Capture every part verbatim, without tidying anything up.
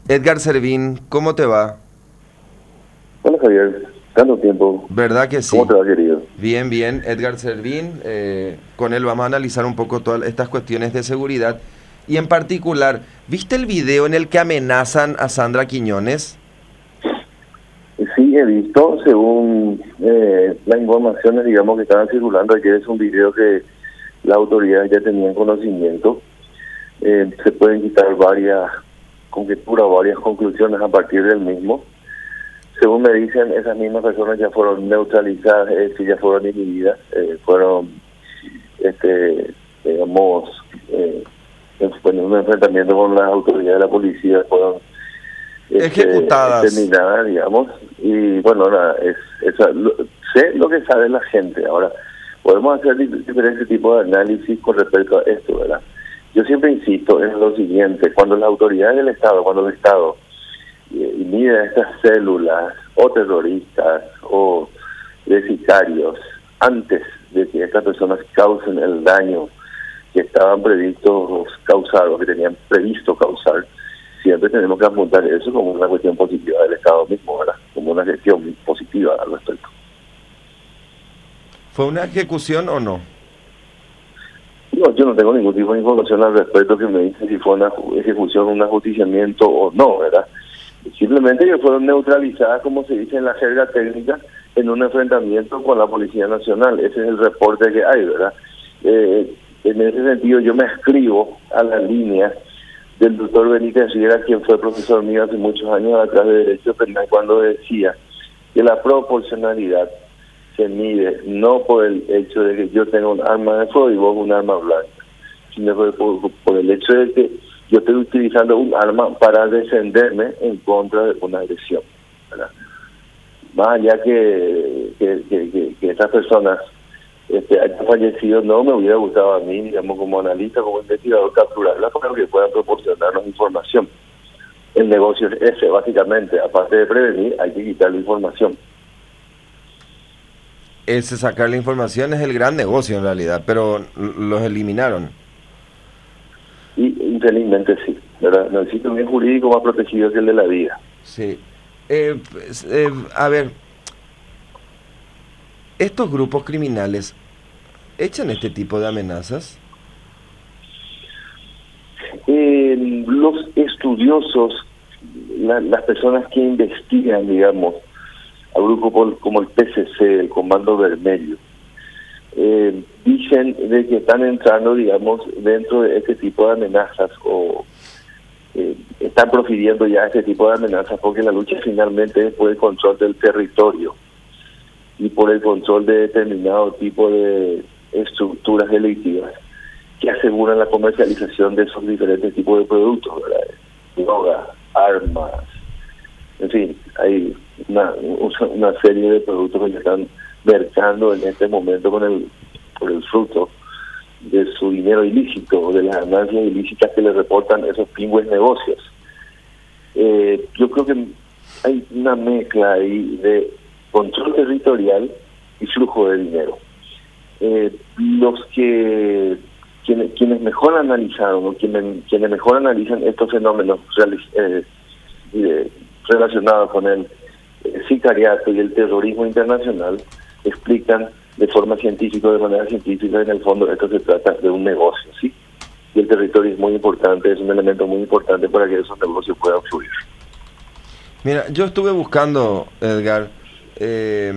Edgar Servín, ¿cómo te va? Hola Javier, tanto tiempo. ¿Verdad que sí? ¿Cómo te va, querido? Bien, bien, Edgar Servín. Eh, con él vamos a analizar un poco todas estas cuestiones de seguridad. Y en particular, ¿viste el video en el que amenazan a Sandra Quiñones? Sí, he visto, según eh, las informaciones, digamos, que estaban circulando ayer, es un video que las autoridades ya tenían conocimiento. Eh, se pueden quitar varias conjeturas, varias conclusiones a partir del mismo. Según me dicen, esas mismas personas ya fueron neutralizadas, es decir, ya fueron inhibidas, eh, fueron, este, digamos, eh, en un enfrentamiento con las autoridades de la policía, fueron este, ejecutadas, terminadas, digamos. Y bueno, nada, es, es, lo, sé lo que sabe la gente. Ahora, podemos hacer diferentes tipos de análisis con respecto a esto, ¿verdad? Yo siempre insisto en lo siguiente: cuando las autoridades del Estado, cuando el Estado y mira estas células o terroristas o de sicarios antes de que estas personas causen el daño que estaban previstos causar o que tenían previsto causar, siempre tenemos que apuntar eso como una cuestión positiva del Estado mismo, ¿verdad? Como una gestión positiva al respecto. ¿Fue una ejecución o no? No, yo no tengo ningún tipo de información al respecto que me dice si fue una ejecución, un ajusticiamiento o no, ¿verdad? Simplemente que fueron neutralizadas, como se dice en la jerga técnica, en un enfrentamiento con la Policía Nacional. Ese es el reporte que hay, ¿verdad? Eh, en ese sentido, yo me escribo a la línea del doctor Benítez Riera, quien fue profesor mío hace muchos años atrás de Derecho Penal, cuando decía que la proporcionalidad se mide no por el hecho de que yo tenga un arma de fuego y vos un arma blanca, sino por, por, por el hecho de que yo estoy utilizando un arma para defenderme en contra de una agresión, ¿verdad? Más allá que, que, que, que, que esas personas este, hayan fallecido, no me hubiera gustado a mí, digamos, como analista, como investigador, capturarlas para que puedan proporcionarnos información. El negocio es ese, básicamente. Aparte de prevenir, hay que quitar la información. Ese sacar la información es el gran negocio en realidad, pero los eliminaron. Y infelizmente sí, ¿verdad? Necesito un bien jurídico más protegido que el de la vida. Sí. Eh, pues, eh, a ver, ¿estos grupos criminales echan este tipo de amenazas? Eh, los estudiosos, la, las personas que investigan, digamos, a grupos como el P C C, el Comando Vermelho, Eh, dicen de que están entrando, digamos, dentro de este tipo de amenazas o eh, están profiriendo ya este tipo de amenazas porque la lucha finalmente es por el control del territorio y por el control de determinado tipo de estructuras delictivas que aseguran la comercialización de esos diferentes tipos de productos, ¿verdad? Droga, armas, en fin, hay una, una serie de productos que están mercando en este momento con el por el fruto de su dinero ilícito, de las ganancias ilícitas que le reportan esos pingües negocios. Eh, yo creo que hay una mezcla ahí de control territorial y flujo de dinero. Eh, los que quienes, quienes mejor analizaron o quienes, quienes mejor analizan estos fenómenos eh, eh, relacionados con el eh, sicariato y el terrorismo internacional explican de forma científica, de manera científica, en el fondo esto se trata de un negocio, ¿sí? Y el territorio es muy importante, es un elemento muy importante para que esos negocios puedan fluir. Mira, yo estuve buscando, Edgar, eh,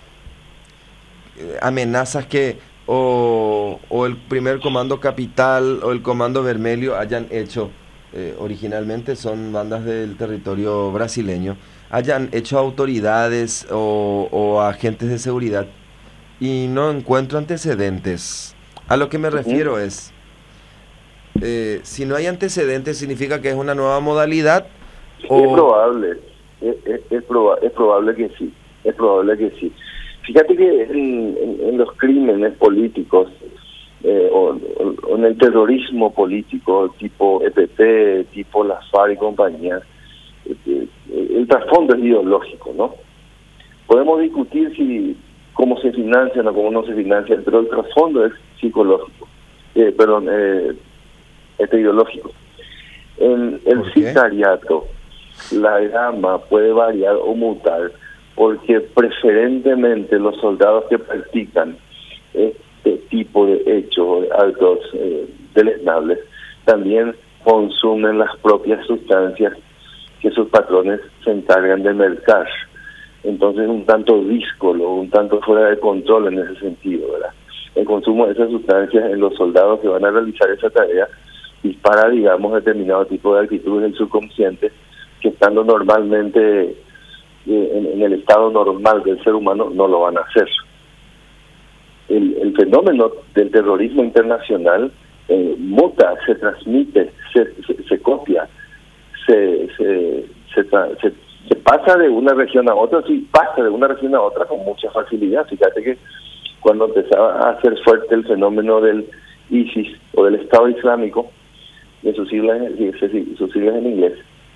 amenazas que o, o el primer comando Capital o el comando Vermelho hayan hecho, eh, originalmente son bandas del territorio brasileño, hayan hecho autoridades o, o agentes de seguridad y no encuentro antecedentes. A lo que me refiero Uh-huh. es, eh, si no hay antecedentes significa que es una nueva modalidad o... Es probable, es, es, es, proba es probable que sí, es probable que sí. Fíjate que en, en, en los crímenes políticos eh, o, o, o en el terrorismo político tipo E P P, tipo las FARC y compañía, eh, el trasfondo es ideológico, ¿no? Podemos discutir si cómo se financian o cómo no se financian, pero el trasfondo es psicológico, eh, perdón, eh, este ideológico. En el sicariato la gama puede variar o mutar, porque preferentemente los soldados que practican este tipo de hechos, actos eh, deleznables, también consumen las propias sustancias que sus patrones se encargan de mercar. Entonces un tanto díscolo, un tanto fuera de control en ese sentido, ¿verdad? El consumo de esas sustancias en los soldados que van a realizar esa tarea dispara, digamos, determinado tipo de actitudes del subconsciente que estando normalmente eh, en, en el estado normal del ser humano no lo van a hacer. El, el fenómeno del terrorismo internacional eh, muta, se transmite, se, se, se copia, se, se, se, se, se pasa de una región a otra, sí, pasa de una región a otra con mucha facilidad. Fíjate que cuando empezaba a hacer fuerte el fenómeno del ISIS o del Estado Islámico, de sus siglas, sus siglas en inglés,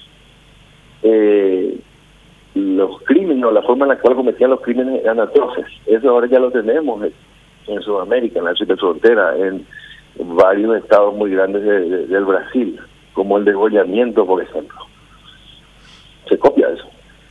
eh, los crímenes, o la forma en la cual cometían los crímenes eran atroces. Eso ahora ya lo tenemos en Sudamérica, en la triple frontera, en varios estados muy grandes de, de, del Brasil, como el degollamiento, por ejemplo. Se copia eso.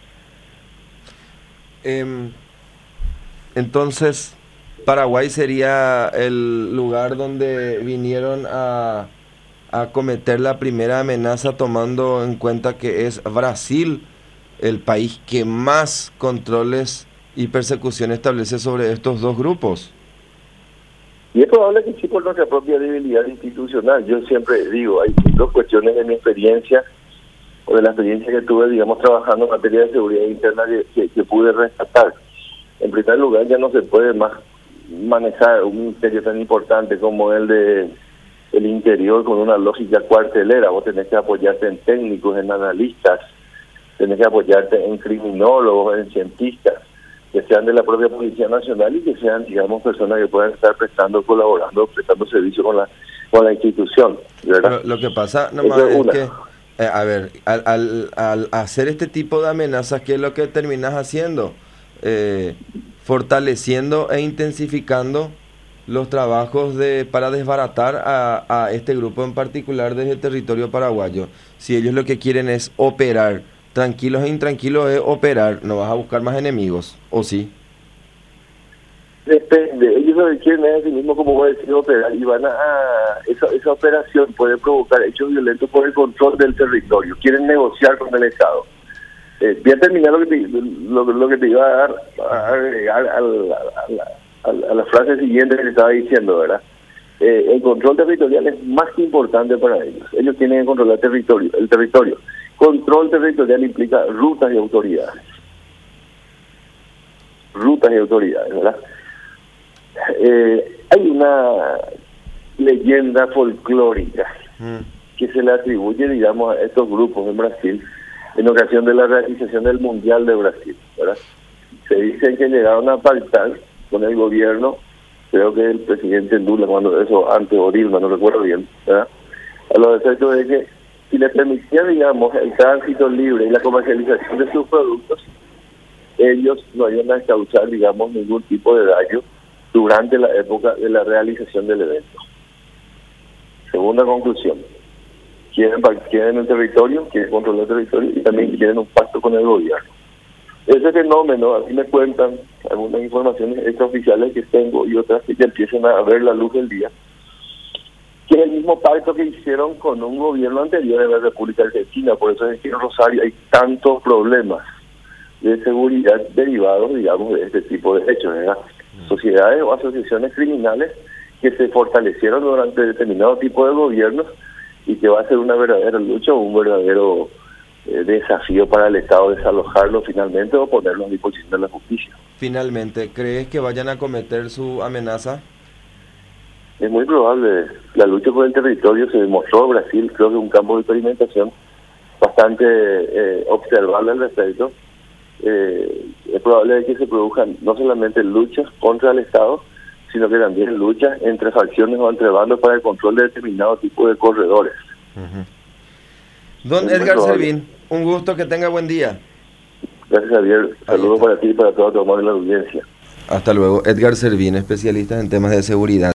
Eh, entonces, Paraguay sería el lugar donde vinieron a, a cometer la primera amenaza, tomando en cuenta que es Brasil el país que más controles y persecución establece sobre estos dos grupos. Y es probable que sí, por nuestra propia debilidad institucional. Yo siempre digo, hay dos cuestiones de mi experiencia, o de la experiencia que tuve, digamos, trabajando en materia de seguridad interna que, que, que pude rescatar. En primer lugar, ya no se puede más manejar un ministerio tan importante como el de el interior con una lógica cuartelera. Vos tenés que apoyarte en técnicos, en analistas, tenés que apoyarte en criminólogos, en cientistas, que sean de la propia Policía Nacional y que sean, digamos, personas que puedan estar prestando, colaborando, prestando servicio con la con la institución, ¿verdad? Lo, lo que pasa nomás es, es que, eh, a ver, al, al, al hacer este tipo de amenazas, ¿qué es lo que terminas haciendo? Eh, fortaleciendo e intensificando los trabajos de para desbaratar a, a este grupo en particular desde el territorio paraguayo. Si ellos lo que quieren es operar, tranquilos e intranquilos es operar, no vas a buscar más enemigos, ¿o sí? Depende, ellos lo que quieren es así mismo, como voy a decir, operar, y van a, esa, esa operación puede provocar hechos violentos por el control del territorio, quieren negociar con el Estado. Eh, voy a terminar lo que te, lo, lo que te iba a dar, a agregar a la, a, la, a, la, a la frase siguiente que te estaba diciendo, ¿verdad? Eh, el control territorial es más que importante para ellos, ellos tienen que controlar territorio, el territorio. Control territorial implica rutas y autoridades. Rutas y autoridades, ¿verdad? Eh, hay una leyenda folclórica mm. que se le atribuye, digamos, a estos grupos en Brasil en ocasión de la realización del Mundial de Brasil, ¿verdad? Se dicen que llegaron a pactar con el gobierno, creo que el presidente Lula, cuando eso antes o Dilma, no recuerdo bien, ¿verdad? A los efectos de que si le permitía, digamos, el tránsito libre y la comercialización de sus productos, ellos no iban a causar, digamos, ningún tipo de daño durante la época de la realización del evento. Segunda conclusión, quieren, quieren el territorio, quieren controlar el territorio y también quieren un pacto con el gobierno. Ese fenómeno, así me cuentan algunas informaciones extraoficiales que tengo y otras que ya empiezan a ver la luz del día, que es el mismo pacto que hicieron con un gobierno anterior de la República Argentina. Por eso es que en Rosario hay tantos problemas de seguridad derivados, digamos, de este tipo de hechos, ¿verdad? Sociedades o asociaciones criminales que se fortalecieron durante determinado tipo de gobiernos y que va a ser una verdadera lucha o un verdadero eh, desafío para el Estado desalojarlo finalmente o ponerlo a disposición de la justicia. Finalmente, ¿crees que vayan a cometer su amenaza? Es muy probable. La lucha por el territorio se demostró en Brasil, creo que un campo de experimentación bastante eh, observable al respecto. Eh, es probable que se produzcan no solamente luchas contra el Estado, sino que también luchas entre facciones o entre bandos para el control de determinado tipo de corredores. Uh-huh. Don es Edgar Servín, un gusto, que tenga buen día. Gracias, Javier. Saludos para ti y para toda tu amable audiencia. Hasta luego. Edgar Servín, especialista en temas de seguridad.